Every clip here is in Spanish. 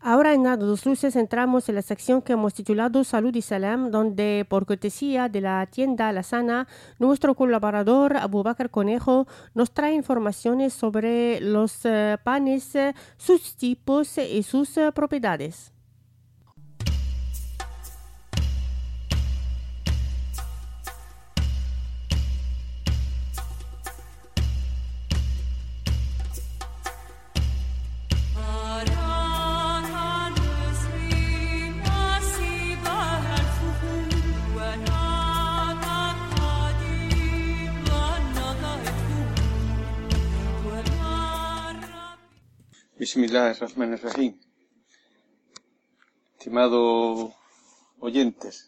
Ahora en Dos Luces entramos en la sección que hemos titulado Salud y Salam, donde por cortesía de la tienda La Sana, nuestro colaborador Abu Bakr Conejo nos trae informaciones sobre los panes, sus tipos y sus propiedades. Bismillahirrahmanirrahim. Estimados oyentes,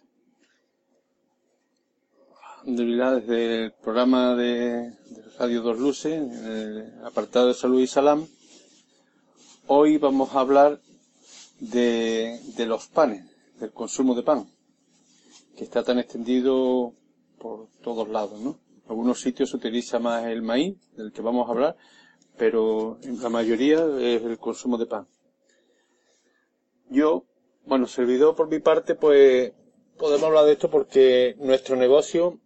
alhamdulillah, desde el programa de Radio Dos Luces, en el apartado de Salud y Salam, hoy vamos a hablar de los panes, del consumo de pan, que está tan extendido por todos lados, ¿no? En algunos sitios se utiliza más el maíz, del que vamos a hablar, pero en la mayoría es el consumo de pan. Yo, servidor por mi parte, pues podemos hablar de esto porque nuestro negocio,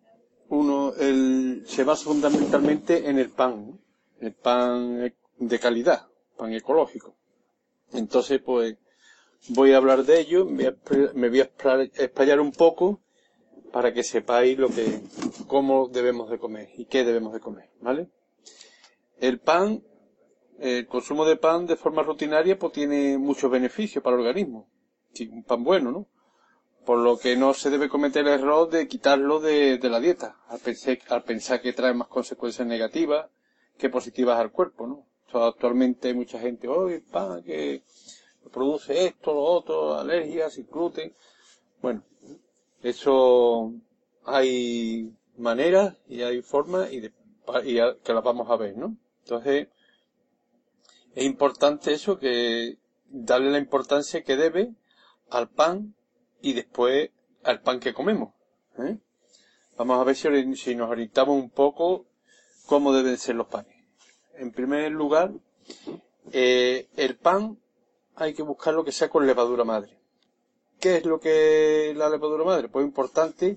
se basa fundamentalmente en el pan, ¿no? El pan de calidad, pan ecológico. Entonces, pues, voy a hablar de ello, me voy a explayar un poco para que sepáis cómo debemos de comer y qué debemos de comer, ¿vale? El consumo de pan de forma rutinaria pues tiene muchos beneficios para el organismo. Sí, un pan bueno, ¿no? Por lo que no se debe cometer el error de quitarlo de la dieta, al pensar que trae más consecuencias negativas que positivas al cuerpo, ¿no? Actualmente hay mucha gente, el pan que produce esto, lo otro, alergias, sin gluten. Bueno, eso hay maneras y hay formas y que las vamos a ver, ¿no? Entonces, es importante eso, que darle la importancia que debe al pan y después al pan que comemos, ¿eh? Vamos a ver si nos orientamos un poco cómo deben ser los panes. En primer lugar, el pan hay que buscarlo que sea con levadura madre. ¿Qué es lo que la levadura madre? Pues es importante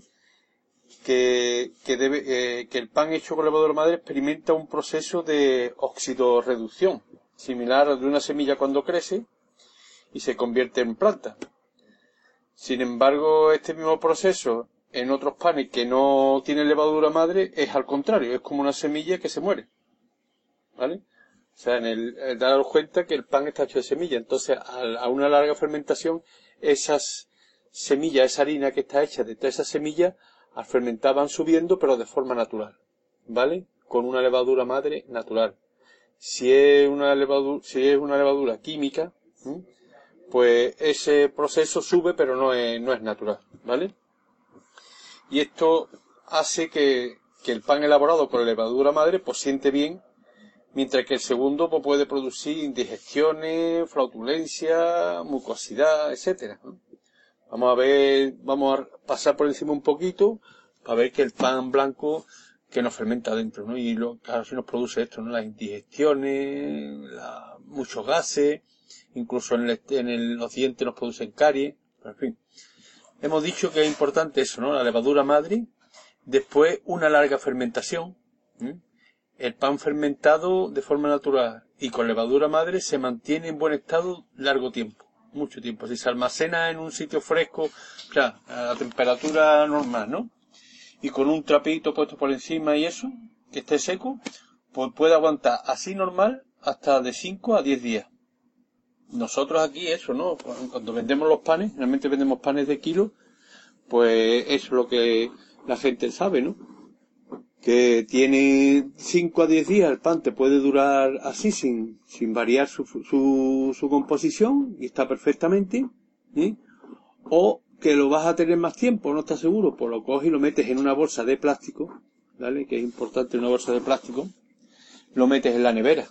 que el pan hecho con levadura madre experimenta un proceso de oxidorreducción, similar al de una semilla cuando crece y se convierte en planta. Sin embargo, este mismo proceso en otros panes que no tienen levadura madre es al contrario, es como una semilla que se muere, ¿vale? O sea, el daros cuenta que el pan está hecho de semilla, entonces a una larga fermentación, esas semillas, esa harina que está hecha de todas esas semillas, al fermentar van subiendo, pero de forma natural, ¿vale? Con una levadura madre natural. Si es una levadura química, pues ese proceso sube, pero no es natural, ¿vale? Y esto hace que el pan elaborado con la levadura madre pues siente bien, mientras que el segundo pues puede producir indigestiones, flautulencia, mucosidad, etcétera, ¿no? Vamos a pasar por encima un poquito para ver que el pan blanco que nos fermenta adentro, ¿no? Y claro, si nos produce esto, ¿no? Las indigestiones, muchos gases, incluso en los dientes nos producen caries, en fin. Hemos dicho que es importante eso, ¿no? La levadura madre, después una larga fermentación, ¿eh? El pan fermentado de forma natural y con levadura madre se mantiene en buen estado largo tiempo, mucho tiempo. Si se almacena en un sitio fresco, claro, a la temperatura normal, ¿no? Y con un trapito puesto por encima y eso, que esté seco, pues puede aguantar así normal hasta de 5 a 10 días. Nosotros aquí eso, ¿no? Cuando vendemos los panes, realmente vendemos panes de kilo, pues eso es lo que la gente sabe, ¿no? Que tiene 5 a 10 días, el pan te puede durar así sin variar su composición y está perfectamente, ¿eh? O que lo vas a tener más tiempo, no estás seguro, pues lo coges y lo metes en una bolsa de plástico, ¿vale? Que es importante una bolsa de plástico, lo metes en la nevera.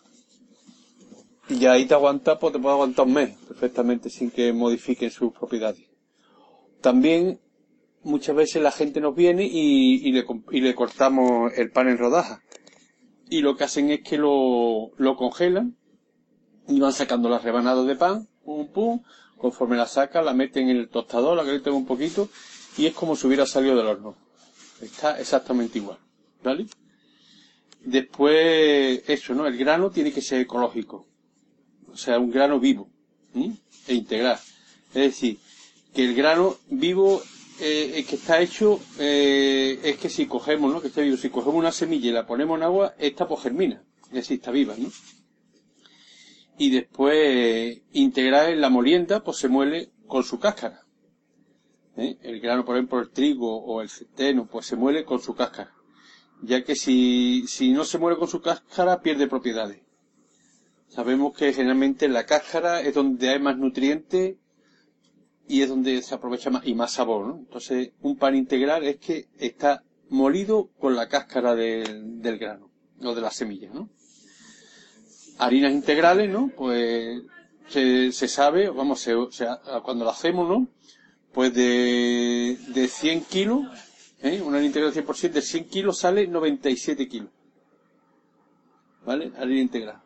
Y ahí te puede aguantar un mes perfectamente sin que modifiquen sus propiedades. También muchas veces la gente nos viene y le cortamos el pan en rodajas. Y lo que hacen es que lo congelan y van sacando las rebanadas de pan pum, pum. Conforme la saca, la meten en el tostador, la calientan un poquito y es como si hubiera salido del horno. Está exactamente igual, ¿vale? Después, eso, ¿no? El grano tiene que ser ecológico. O sea, un grano vivo, e integral. Es decir, que el grano vivo que está hecho, es que si cogemos, ¿no? Que está vivo, si cogemos una semilla y la ponemos en agua, esta pues germina. Es decir, está viva, ¿no? Y después, integral en la molienda, pues se muele con su cáscara. El grano, por ejemplo, el trigo o el centeno, pues se muele con su cáscara. Ya que si no se muele con su cáscara, pierde propiedades. Sabemos que generalmente la cáscara es donde hay más nutrientes y es donde se aprovecha más y más sabor, ¿no? Entonces, un pan integral es que está molido con la cáscara del grano, o de la semilla, ¿no? Harinas integrales, ¿no? Pues se sabe, vamos, cuando lo hacemos, ¿no? Pues de 100 kilos, una harina integral 100%, de 100 kilos sale 97 kilos. ¿Vale? Harina integral.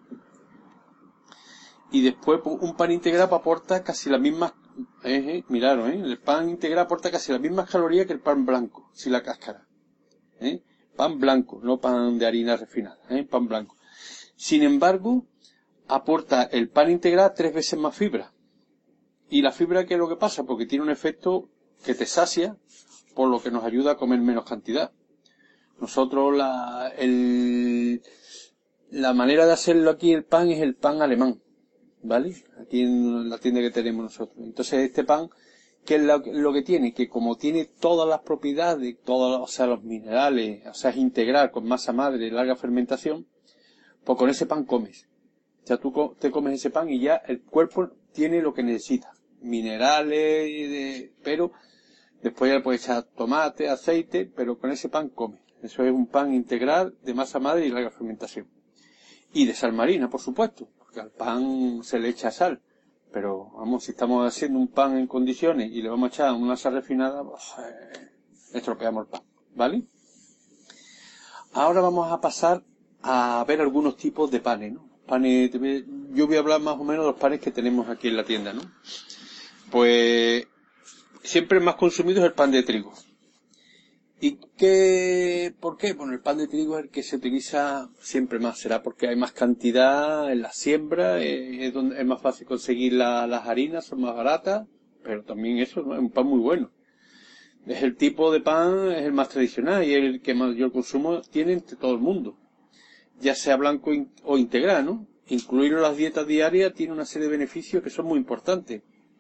Y después un pan integral aporta casi las mismas, miraron, el pan integral aporta casi las mismas calorías que el pan blanco, sin la cáscara. Pan blanco, no pan de harina refinada, pan blanco. Sin embargo, aporta el pan integral 3 veces más fibra. Y la fibra, ¿qué es lo que pasa? Porque tiene un efecto que te sacia, por lo que nos ayuda a comer menos cantidad. Nosotros la manera de hacerlo aquí el pan es el pan alemán, ¿vale? Aquí en la tienda que tenemos nosotros. Entonces este pan, ¿qué es lo que tiene? Que como tiene todas las propiedades, o sea, los minerales, o sea, es integral, con masa madre, larga fermentación, pues con ese pan comes. O sea, tú te comes ese pan y ya el cuerpo tiene lo que necesita. Minerales, pero después ya le puedes echar tomate, aceite, pero con ese pan comes. Eso es un pan integral de masa madre y larga fermentación. Y de sal marina, por supuesto, porque al pan se le echa sal. Pero, vamos, si estamos haciendo un pan en condiciones y le vamos a echar una sal refinada, pues, estropeamos el pan, ¿vale? Ahora vamos a pasar a ver algunos tipos de panes, ¿no? Panes, yo voy a hablar más o menos de los panes que tenemos aquí en la tienda, ¿no? Pues, siempre el más consumido es el pan de trigo. ¿Y por qué? Bueno, el pan de trigo es el que se utiliza siempre más. Será porque hay más cantidad en la siembra, es donde es más fácil conseguir las harinas, son más baratas, pero también eso, ¿no? Es un pan muy bueno. Es el tipo de pan, es el más tradicional y es el que mayor consumo tiene entre todo el mundo. Ya sea blanco o integral, ¿no? Incluirlo en las dietas diarias tiene una serie de beneficios que son muy importantes.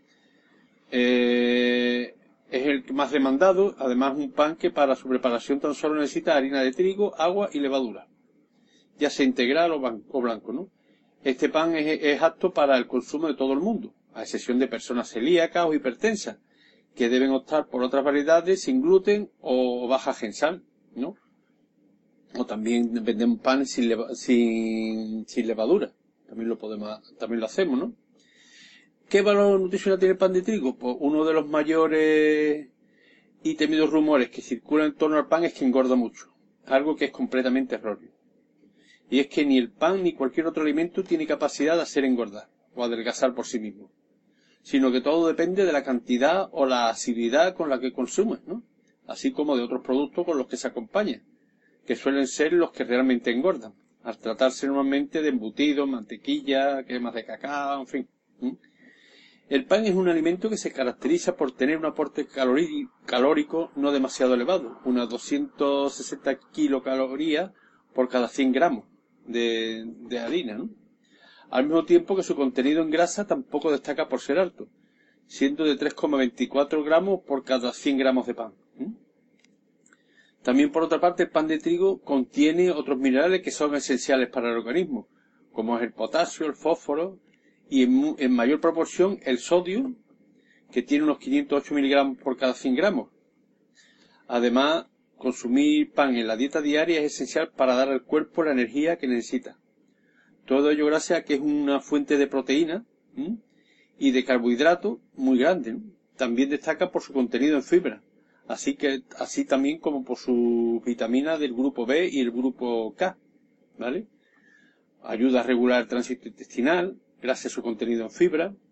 Es el más demandado, además un pan que para su preparación tan solo necesita harina de trigo, agua y levadura, ya sea integral o blanco, ¿no? Este pan es apto para el consumo de todo el mundo, a excepción de personas celíacas o hipertensas, que deben optar por otras variedades sin gluten o baja en sal, ¿no? O también vendemos pan sin levadura, también lo hacemos, ¿no? ¿Qué valor nutricional tiene el pan de trigo? Pues uno de los mayores y temidos rumores que circulan en torno al pan es que engorda mucho, algo que es completamente erróneo. Y es que ni el pan ni cualquier otro alimento tiene capacidad de hacer engordar o adelgazar por sí mismo, sino que todo depende de la cantidad o la asiduidad con la que consumes, ¿no? Así como de otros productos con los que se acompañan, que suelen ser los que realmente engordan, al tratarse normalmente de embutidos, mantequilla, cremas de cacao, en fin. El pan es un alimento que se caracteriza por tener un aporte calórico no demasiado elevado, unas 260 kilocalorías por cada 100 gramos de harina, ¿no? Al mismo tiempo que su contenido en grasa tampoco destaca por ser alto, siendo de 3,24 gramos por cada 100 gramos de pan. También, por otra parte, el pan de trigo contiene otros minerales que son esenciales para el organismo, como es el potasio, el fósforo, y en mayor proporción el sodio, que tiene unos 508 miligramos por cada 100 gramos. Además, consumir pan en la dieta diaria es esencial para dar al cuerpo la energía que necesita. Todo ello gracias a que es una fuente de proteína y de carbohidrato muy grande, ¿no? También destaca por su contenido en fibra, así también como por sus vitaminas del grupo B y el grupo K, ¿vale? Ayuda a regular el tránsito intestinal, gracias a su contenido en fibra,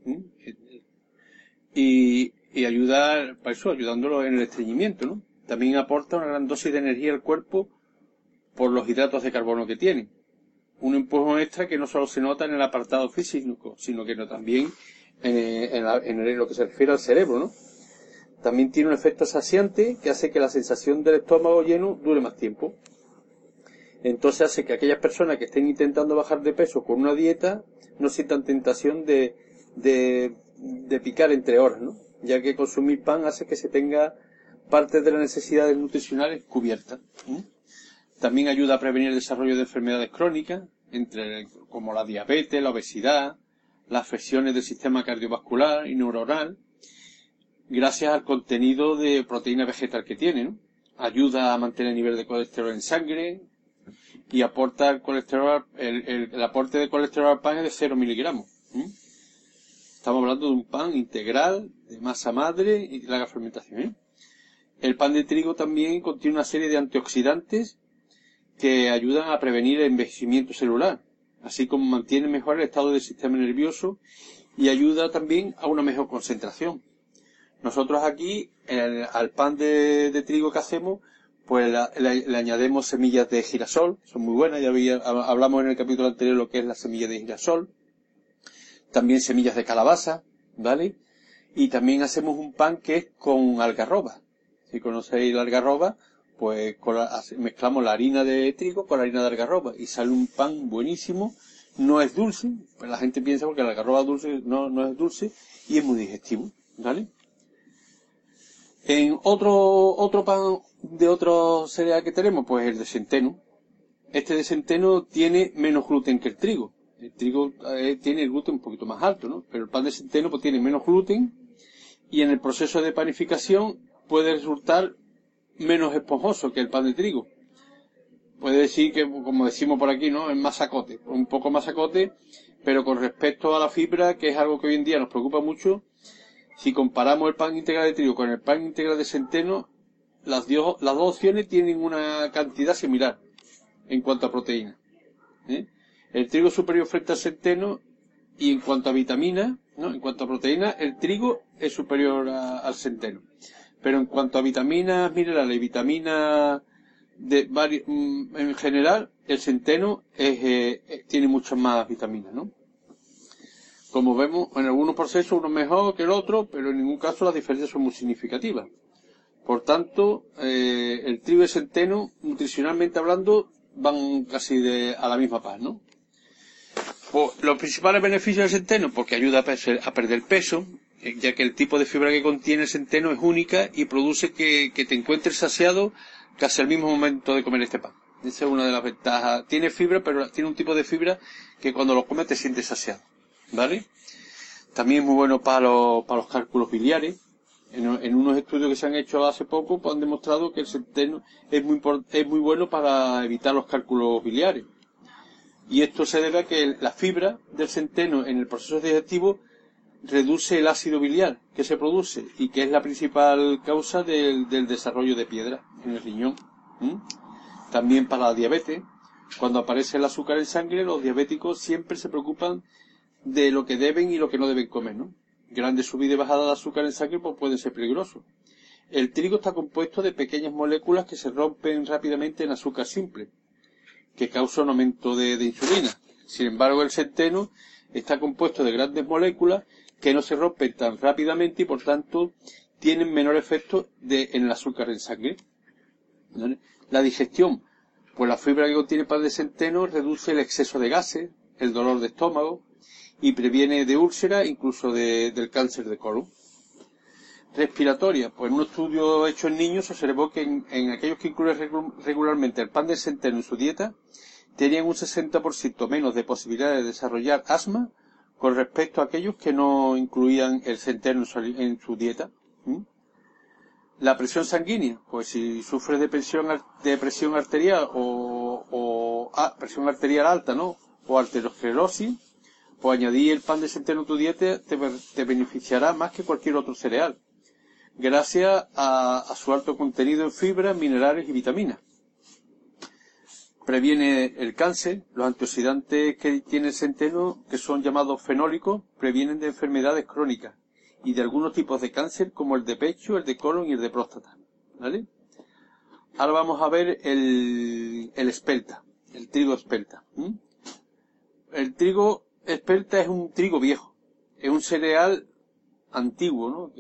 Y ayudar, para eso, ayudándolo en el estreñimiento, ¿no? También aporta una gran dosis de energía al cuerpo por los hidratos de carbono que tiene. Un empujón extra que no solo se nota en el apartado físico, sino que también en lo que se refiere al cerebro, ¿no? También tiene un efecto saciante que hace que la sensación del estómago lleno dure más tiempo. Entonces hace que aquellas personas que estén intentando bajar de peso con una dieta no sientan tentación de picar entre horas, ¿no? Ya que consumir pan hace que se tenga parte de las necesidades nutricionales cubiertas. También ayuda a prevenir el desarrollo de enfermedades crónicas, como la diabetes, la obesidad, las afecciones del sistema cardiovascular y neuronal, gracias al contenido de proteína vegetal que tiene, ¿no? Ayuda a mantener el nivel de colesterol en sangre y aporta el colesterol, el aporte de colesterol al pan es de 0 miligramos. Estamos hablando de un pan integral, de masa madre y de larga fermentación. El pan de trigo también contiene una serie de antioxidantes que ayudan a prevenir el envejecimiento celular, así como mantiene mejor el estado del sistema nervioso y ayuda también a una mejor concentración. Nosotros aquí, al pan de trigo que hacemos, pues le añadimos semillas de girasol, son muy buenas, hablamos en el capítulo anterior lo que es la semilla de girasol, también semillas de calabaza, ¿vale? Y también hacemos un pan que es con algarroba. Si conocéis la algarroba, pues mezclamos la harina de trigo con la harina de algarroba y sale un pan buenísimo. No es dulce, pues la gente piensa porque la algarroba dulce no es dulce y es muy digestivo, ¿vale? En otro pan de otro cereal que tenemos, pues el de centeno. Este de centeno tiene menos gluten que el trigo. El trigo tiene el gluten un poquito más alto, ¿no? Pero el pan de centeno pues tiene menos gluten y en el proceso de panificación puede resultar menos esponjoso que el pan de trigo. Puede decir que, como decimos por aquí, ¿no? Es masacote, un poco masacote, pero con respecto a la fibra, que es algo que hoy en día nos preocupa mucho, si comparamos el pan integral de trigo con el pan integral de centeno, las dos opciones tienen una cantidad similar en cuanto a proteína. El trigo es superior frente al centeno y en cuanto a vitamina, ¿no? En cuanto a proteína, el trigo es superior al centeno. Pero en cuanto a vitaminas minerales y vitaminas en general, el centeno tiene muchas más vitaminas, ¿no? Como vemos, en algunos procesos uno es mejor que el otro, pero en ningún caso las diferencias son muy significativas. Por tanto, el trigo y el centeno, nutricionalmente hablando, van casi a la misma par, ¿no? Pues, los principales beneficios del centeno, porque ayuda a perder peso, ya que el tipo de fibra que contiene el centeno es única y produce que te encuentres saciado casi al mismo momento de comer este pan. Esa es una de las ventajas. Tiene fibra, pero tiene un tipo de fibra que cuando lo comes te sientes saciado, ¿vale? También es muy bueno para los cálculos biliares. En unos estudios que se han hecho hace poco, pues han demostrado que el centeno es muy bueno para evitar los cálculos biliares. Y esto se debe a que la fibra del centeno en el proceso digestivo reduce el ácido biliar que se produce y que es la principal causa del desarrollo de piedra en el riñón. También para la diabetes, cuando aparece el azúcar en sangre, los diabéticos siempre se preocupan de lo que deben y lo que no deben comer, ¿no? Grandes subidas y bajadas de azúcar en sangre pues pueden ser peligrosos. El trigo está compuesto de pequeñas moléculas que se rompen rápidamente en azúcar simple, que causa un aumento de insulina. Sin embargo, el centeno está compuesto de grandes moléculas que no se rompen tan rápidamente y por tanto tienen menor efecto en el azúcar en sangre. ¿Vale? La digestión, pues la fibra que contiene pan de centeno reduce el exceso de gases, el dolor de estómago y previene de úlcera, incluso del cáncer de colon. Respiratoria, pues en un estudio hecho en niños se observó que en aquellos que incluyen regularmente el pan de centeno en su dieta tenían un 60% menos de posibilidades de desarrollar asma con respecto a aquellos que no incluían el centeno en su dieta. La presión sanguínea, pues si sufres de presión arterial presión arterial alta, ¿no? O arteriosclerosis, pues añadir el pan de centeno a tu dieta te beneficiará más que cualquier otro cereal, gracias a su alto contenido en fibras, minerales y vitaminas. previene el cáncer. Los antioxidantes que tiene el centeno, que son llamados fenólicos, previenen de enfermedades crónicas y de algunos tipos de cáncer como el de pecho, el de colon y el de próstata, ¿vale? Ahora vamos a ver el espelta, el trigo espelta. El trigo espelta es un trigo viejo, es un cereal antiguo, ¿no?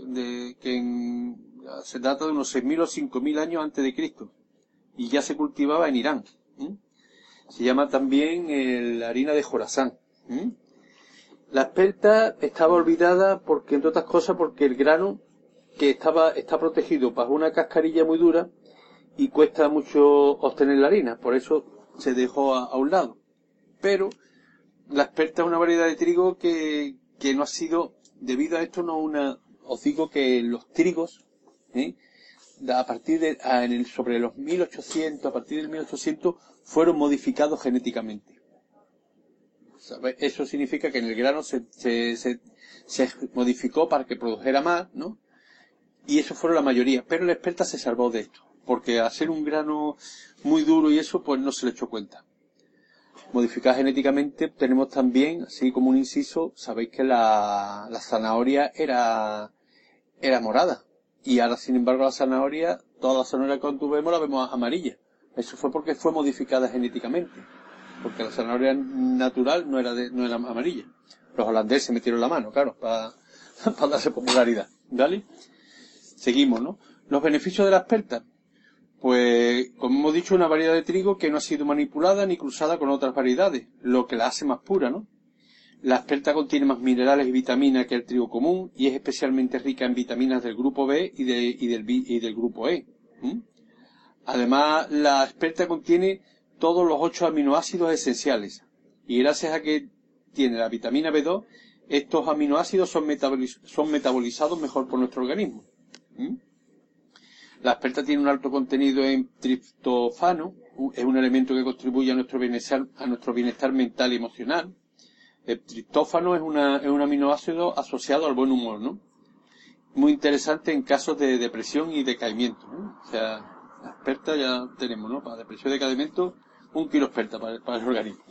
Se trata de unos 6.000 o 5.000 años antes de Cristo y ya se cultivaba en Irán. Se llama también la harina de Jorasán. La espelta estaba olvidada porque, entre otras cosas, porque el grano que está protegido bajo una cascarilla muy dura y cuesta mucho obtener la harina, por eso se dejó a un lado. Pero la espelta es una variedad de trigo que no ha sido, debido a esto, os digo que los trigos, a partir sobre los 1800, a partir del 1800, fueron modificados genéticamente. ¿Sabes? Eso significa que en el grano se modificó para que produjera más, ¿no? Y eso fueron la mayoría. Pero la espelta se salvó de esto, porque al ser un grano muy duro y eso, pues no se le echó cuenta. Modificada genéticamente tenemos también, así como un inciso, sabéis que la zanahoria era morada. Y ahora, sin embargo, toda la zanahoria que vemos la vemos amarilla. Eso fue porque fue modificada genéticamente. Porque la zanahoria natural no era amarilla. Los holandeses metieron la mano, claro, para darse popularidad. ¿Vale? Seguimos, ¿no? Los beneficios de la espelta. Pues, como hemos dicho, una variedad de trigo que no ha sido manipulada ni cruzada con otras variedades, lo que la hace más pura, ¿no? La espelta contiene más minerales y vitaminas que el trigo común y es especialmente rica en vitaminas del grupo B y del grupo E. Además, la espelta contiene todos los 8 aminoácidos esenciales y gracias a que tiene la vitamina B2, estos aminoácidos son metabolizados mejor por nuestro organismo. La espelta tiene un alto contenido en triptófano, es un elemento que contribuye a nuestro bienestar mental y emocional. El triptófano es un aminoácido asociado al buen humor, ¿no? Muy interesante en casos de depresión y decaimiento, ¿no? O sea, la espelta ya tenemos, ¿no? Para depresión y decaimiento, 1 kilo espelta para el organismo.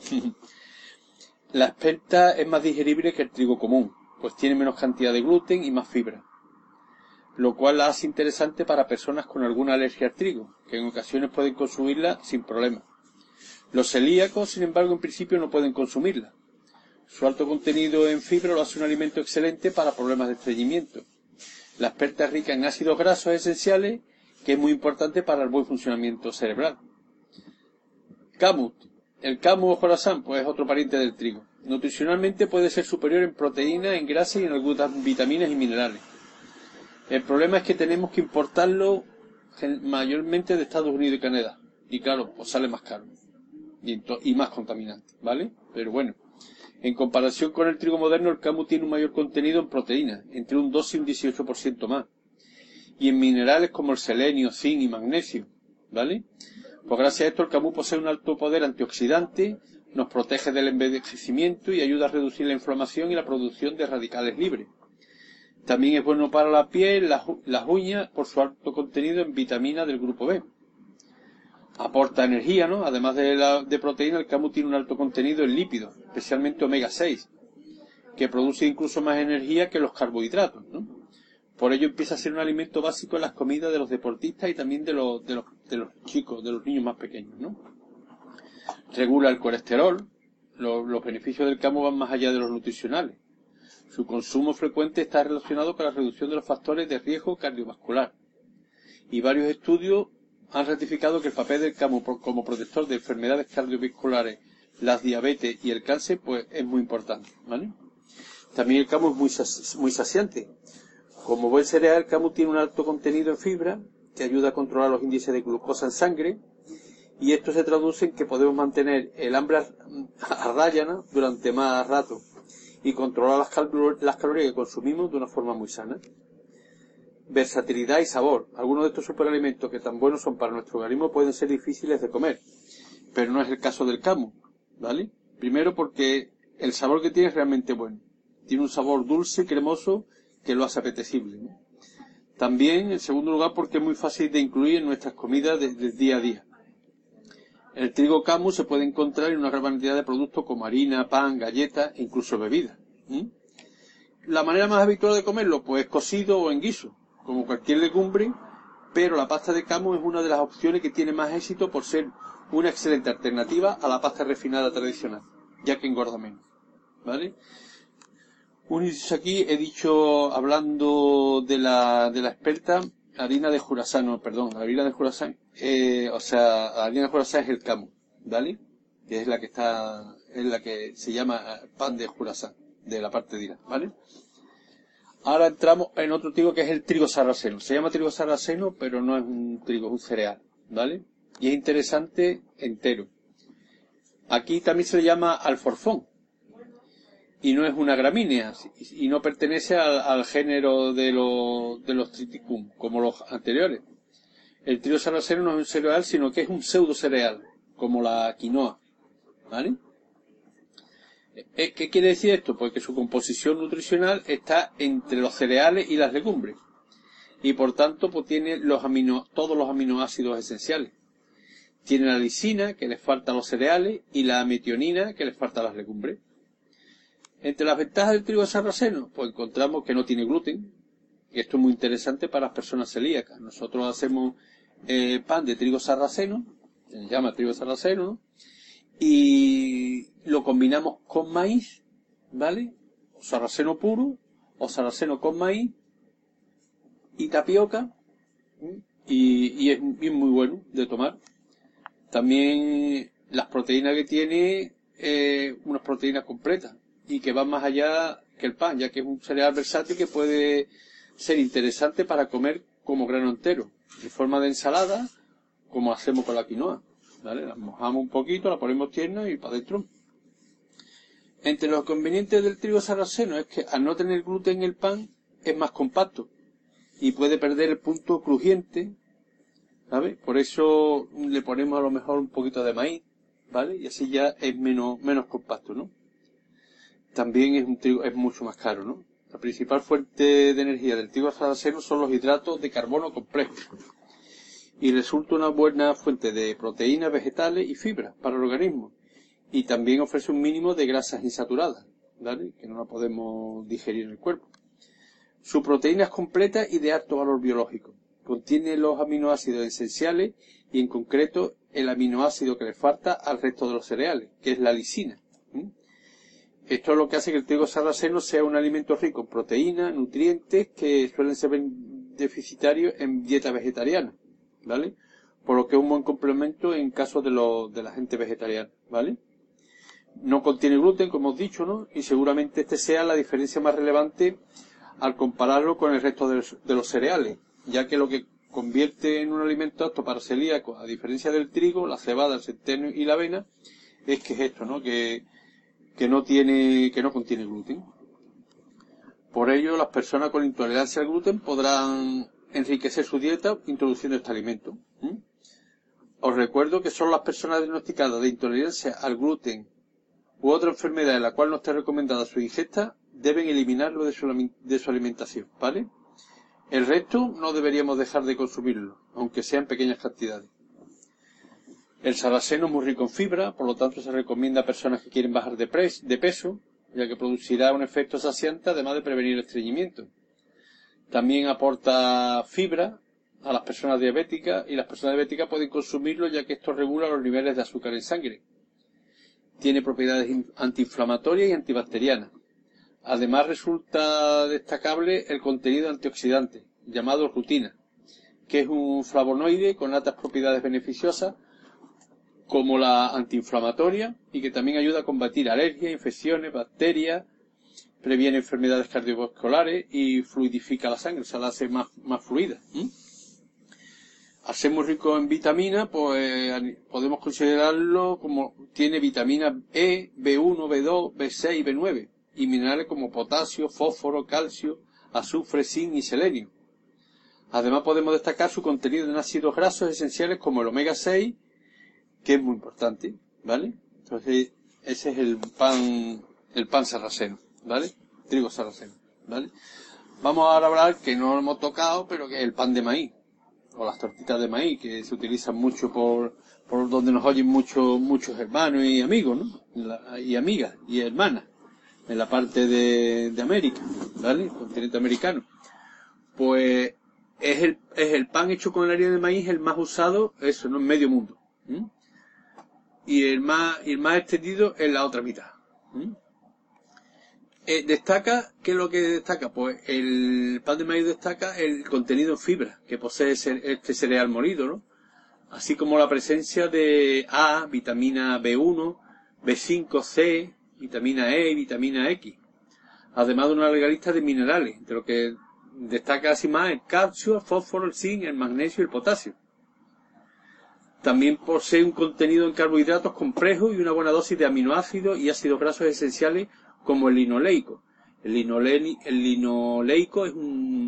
La espelta es más digerible que el trigo común, pues tiene menos cantidad de gluten y más fibra, lo cual la hace interesante para personas con alguna alergia al trigo, que en ocasiones pueden consumirla sin problema. Los celíacos, sin embargo, en principio no pueden consumirla. Su alto contenido en fibra lo hace un alimento excelente para problemas de estreñimiento. La espelta es rica en ácidos grasos esenciales, que es muy importante para el buen funcionamiento cerebral. Camu. El camu o jorasán, pues es otro pariente del trigo. Nutricionalmente puede ser superior en proteína, en grasa y en algunas vitaminas y minerales. El problema es que tenemos que importarlo mayormente de Estados Unidos y Canadá. Y claro, pues sale más caro. Y más contaminante, ¿vale? Pero bueno. En comparación con el trigo moderno, el camu tiene un mayor contenido en proteínas, entre un 12 y un 18% más. Y en minerales como el selenio, zinc y magnesio, ¿vale? Pues gracias a esto el camu posee un alto poder antioxidante, nos protege del envejecimiento y ayuda a reducir la inflamación y la producción de radicales libres. También es bueno para la piel, las uñas, por su alto contenido en vitamina del grupo B. Aporta energía, ¿no? Además de proteína, el camu tiene un alto contenido en lípidos, especialmente omega 6, que produce incluso más energía que los carbohidratos, ¿no? Por ello empieza a ser un alimento básico en las comidas de los deportistas y también de los chicos, de los niños más pequeños, ¿no? Regula el colesterol. Los beneficios del camu van más allá de los nutricionales. Su consumo frecuente está relacionado con la reducción de los factores de riesgo cardiovascular. Y varios estudios han ratificado que el papel del camu como protector de enfermedades cardiovasculares, las diabetes y el cáncer, pues es muy importante, ¿vale? También el camu es muy saciante. Como buen cereal, el camu tiene un alto contenido en fibra que ayuda a controlar los índices de glucosa en sangre y esto se traduce en que podemos mantener el hambre a raya, ¿no? Durante más rato y controlar las calorías que consumimos de una forma muy sana. Versatilidad y sabor. Algunos de estos superalimentos que tan buenos son para nuestro organismo pueden ser difíciles de comer, pero no es el caso del camu, ¿vale? Primero porque el sabor que tiene es realmente bueno. Tiene un sabor dulce y cremoso que lo hace apetecible, ¿no? También, en segundo lugar, porque es muy fácil de incluir en nuestras comidas del día a día. El trigo camu se puede encontrar en una gran cantidad de productos como harina, pan, galletas e incluso bebidas. La manera más habitual de comerlo, pues cocido o en guiso, como cualquier legumbre, pero la pasta de camu es una de las opciones que tiene más éxito por ser una excelente alternativa a la pasta refinada tradicional, ya que engorda menos, ¿vale? Aquí he dicho, hablando de la experta, harina de Jurasán, la harina de Jurasán, la harina de Jurasán es el camu, ¿vale? Que es la que se llama pan de Jurasán, de la parte de Irán, ¿vale? Ahora entramos en otro trigo que es el trigo sarraceno. Se llama trigo sarraceno, pero no es un trigo, es un cereal, ¿vale? Y es interesante entero. Aquí también se le llama alforfón. Y no es una gramínea, y no pertenece al género de los triticum, como los anteriores. El trigo sarraceno no es un cereal, sino que es un pseudo cereal, como la quinoa, ¿vale? ¿Qué quiere decir esto? Pues que su composición nutricional está entre los cereales y las legumbres. Y por tanto, pues tiene todos los aminoácidos esenciales. Tiene la lisina, que les falta a los cereales, y la metionina, que les falta a las legumbres. Entre las ventajas del trigo sarraceno, pues encontramos que no tiene gluten. Y esto es muy interesante para las personas celíacas. Nosotros hacemos pan de trigo sarraceno, se llama trigo sarraceno, ¿no? Y lo combinamos con maíz, ¿vale? O sarraceno puro, o sarraceno con maíz y tapioca, y es muy bueno de tomar. También las proteínas que tiene, unas proteínas completas, y que van más allá que el pan, ya que es un cereal versátil que puede ser interesante para comer como grano entero, en forma de ensalada, como hacemos con la quinoa. ¿Vale? La mojamos un poquito, la ponemos tierna y para adentro. Entre los convenientes del trigo sarraceno es que al no tener gluten el pan es más compacto y puede perder el punto crujiente, ¿sabes? Por eso le ponemos a lo mejor un poquito de maíz, ¿vale? Y así ya es menos compacto, ¿no? También es mucho más caro, ¿no? La principal fuente de energía del trigo sarraceno son los hidratos de carbono complejos. Y resulta una buena fuente de proteínas vegetales y fibras para el organismo. Y también ofrece un mínimo de grasas insaturadas, ¿vale? Que no la podemos digerir en el cuerpo. Su proteína es completa y de alto valor biológico. Contiene los aminoácidos esenciales y en concreto el aminoácido que le falta al resto de los cereales, que es la lisina. Esto es lo que hace que el trigo sarraceno sea un alimento rico en proteínas, nutrientes que suelen ser deficitarios en dieta vegetariana, ¿vale? Por lo que es un buen complemento en caso de la gente vegetariana, ¿vale? No contiene gluten, como hemos dicho, ¿no? Y seguramente este sea la diferencia más relevante al compararlo con el resto de los cereales, ya que lo que convierte en un alimento apto para celíacos, a diferencia del trigo, la cebada, el centeno y la avena, es que es esto, ¿no? Que no contiene gluten. Por ello, las personas con intolerancia al gluten podrán enriquecer su dieta introduciendo este alimento. Os recuerdo que solo las personas diagnosticadas de intolerancia al gluten u otra enfermedad en la cual no esté recomendada su ingesta deben eliminarlo de su alimentación, ¿vale? El resto no deberíamos dejar de consumirlo, aunque sea en pequeñas cantidades. El sarraceno es muy rico en fibra, por lo tanto se recomienda a personas que quieren bajar de peso, ya que producirá un efecto saciante además de prevenir el estreñimiento. También aporta fibra a las personas diabéticas y las personas diabéticas pueden consumirlo ya que esto regula los niveles de azúcar en sangre. Tiene propiedades antiinflamatorias y antibacterianas. Además resulta destacable el contenido antioxidante, llamado rutina, que es un flavonoide con altas propiedades beneficiosas como la antiinflamatoria y que también ayuda a combatir alergias, infecciones, bacterias, previene enfermedades cardiovasculares y fluidifica la sangre, o sea, la hace más fluida. Al ser muy rico en vitamina, pues podemos considerarlo como tiene vitamina E, B1, B2, B6 y B9 y minerales como potasio, fósforo, calcio, azufre, zinc y selenio. Además podemos destacar su contenido en ácidos grasos esenciales como el omega 6, que es muy importante, ¿vale? Entonces, ese es el pan sarraceno, ¿vale? Trigo sarraceno, ¿vale? Vamos ahora a hablar, que no lo hemos tocado, pero que es el pan de maíz. o las tortitas de maíz, que se utilizan mucho por donde nos oyen muchos hermanos y amigos, ¿no? Y amigas y hermanas, en la parte de América, ¿vale? El continente americano. Pues es el pan hecho con harina de maíz el más usado, eso, ¿no? En medio mundo. Y el más extendido en la otra mitad. Destaca, ¿qué es lo que destaca? Pues el pan de maíz destaca el contenido en fibra que posee este cereal molido, ¿no? Así como la presencia de A, vitamina B1, B5, C, vitamina E y vitamina X. Además de una larga lista de minerales, de lo que destaca así más el calcio, el fósforo, el zinc, el magnesio y el potasio. También posee un contenido en carbohidratos complejos y una buena dosis de aminoácidos y ácidos grasos esenciales como el linoleico. El linoleico es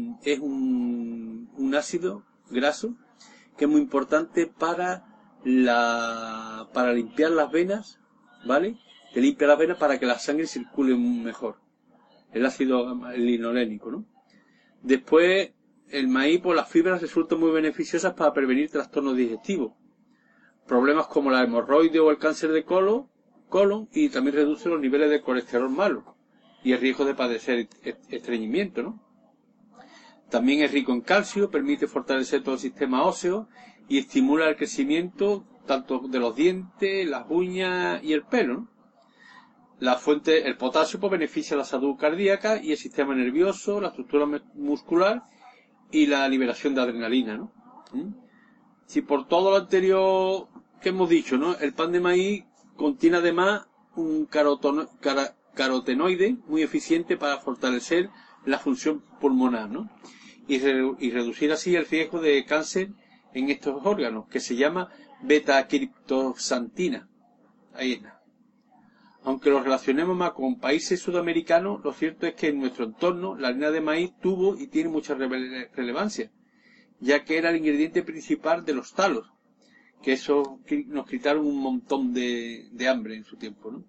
un ácido graso que es muy importante para limpiar las venas, ¿vale? Que limpia las venas para que la sangre circule mejor. El ácido linolénico, ¿no? Después, el maíz, pues las fibras resultan muy beneficiosas para prevenir trastornos digestivos, problemas como la hemorroide o el cáncer de colon, y también reduce los niveles de colesterol malo y el riesgo de padecer estreñimiento, ¿no? También es rico en calcio, permite fortalecer todo el sistema óseo y estimula el crecimiento tanto de los dientes, las uñas y el pelo, ¿no? El potasio, pues, beneficia la salud cardíaca y el sistema nervioso, la estructura muscular y la liberación de adrenalina, ¿no? Si por todo lo anterior que hemos dicho, ¿no? El pan de maíz contiene además un carotenoide muy eficiente para fortalecer la función pulmonar, ¿no? Y reducir así el riesgo de cáncer en estos órganos, que se llama beta-criptoxantina. Ahí está. Aunque lo relacionemos más con países sudamericanos, lo cierto es que en nuestro entorno la harina de maíz tuvo y tiene mucha relevancia, ya que era el ingrediente principal de los talos, que eso nos quitaron un montón de hambre en su tiempo, ¿no?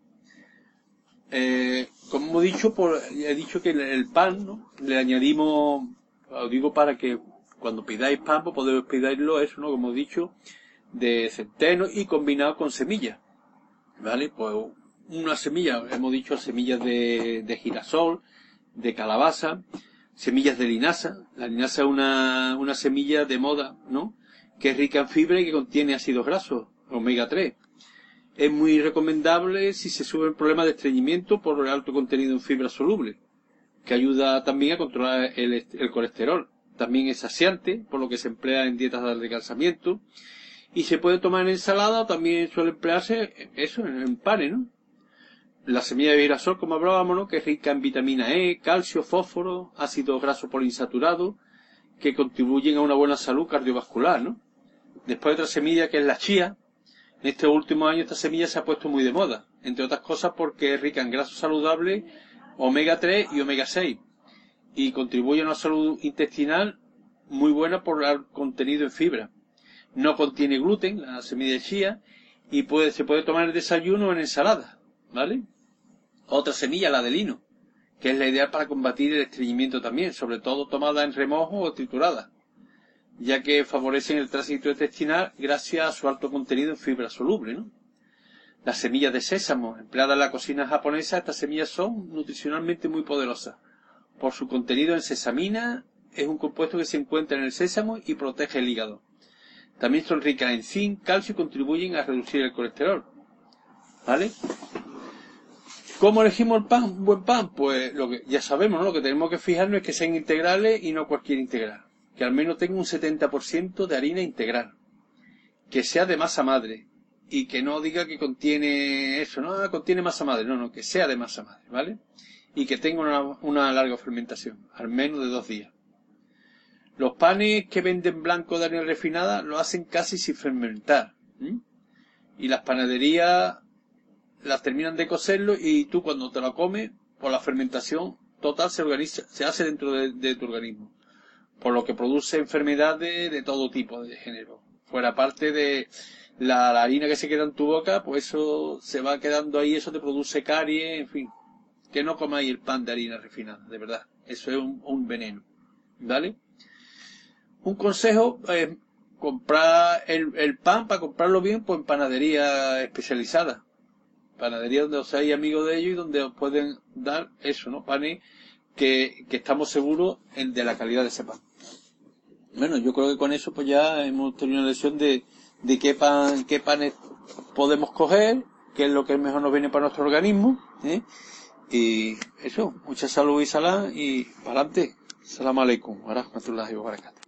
Como hemos dicho, he dicho que el pan, ¿no? Le añadimos, os digo para que cuando pidáis pan, pues podéis pedirlo eso, ¿no? Como he dicho, de centeno y combinado con semillas, ¿vale? Pues una semilla, hemos dicho semillas de girasol, de calabaza, semillas de linaza. La linaza es una semilla de moda, ¿no? Que es rica en fibra y que contiene ácidos grasos, omega 3. Es muy recomendable si se sufren problemas de estreñimiento por el alto contenido en fibra soluble, que ayuda también a controlar el colesterol. También es saciante, por lo que se emplea en dietas de adelgazamiento. Y se puede tomar en ensalada, o también suele emplearse eso, en panes, ¿no? La semilla de girasol, como hablábamos, ¿no? Que es rica en vitamina E, calcio, fósforo, ácidos grasos poliinsaturados, que contribuyen a una buena salud cardiovascular, ¿no? Después otra semilla que es la chía. En estos últimos años esta semilla se ha puesto muy de moda, entre otras cosas porque es rica en grasas saludables, omega 3 y omega 6, y contribuye a una salud intestinal muy buena por el contenido en fibra. No contiene gluten, la semilla de chía, y se puede tomar en desayuno o en ensalada, ¿vale? Otra semilla, la de lino, que es la ideal para combatir el estreñimiento también, sobre todo tomada en remojo o triturada, ya que favorecen el tránsito intestinal gracias a su alto contenido en fibra soluble, ¿no? Las semillas de sésamo, empleadas en la cocina japonesa, estas semillas son nutricionalmente muy poderosas. Por su contenido en sesamina, es un compuesto que se encuentra en el sésamo y protege el hígado. También son ricas en zinc, calcio y contribuyen a reducir el colesterol, ¿vale? ¿Cómo elegimos el pan? Un buen pan, pues ya sabemos, ¿no? Lo que tenemos que fijarnos es que sean integrales y no cualquier integral. Que al menos tenga un 70% de harina integral. Que sea de masa madre. Y que no diga que contiene eso, no, contiene masa madre. No, que sea de masa madre, ¿vale? Y que tenga una larga fermentación, al menos de 2 días. Los panes que venden blanco de harina refinada lo hacen casi sin fermentar. Y las panaderías las terminan de cocerlo y tú cuando te lo comes, por la fermentación total se hace dentro de tu organismo. Por lo que produce enfermedades de todo tipo, de género. Fuera parte de la harina que se queda en tu boca, pues eso se va quedando ahí, eso te produce caries, en fin. Que no comáis el pan de harina refinada, de verdad. Eso es un veneno. ¿Vale? Un consejo, comprar el pan, para comprarlo bien, pues en panadería especializada. Panadería donde os seáis amigos de ellos y donde os pueden dar eso, ¿no? Panes que estamos seguros de la calidad de ese pan. Bueno, yo creo que con eso pues ya hemos tenido una lección de qué panes podemos coger, qué es lo que mejor nos viene para nuestro organismo, ¿eh? Y eso, mucha salud y salam y para adelante. Salam aleikum wa rahmatullahi wa barakatuh.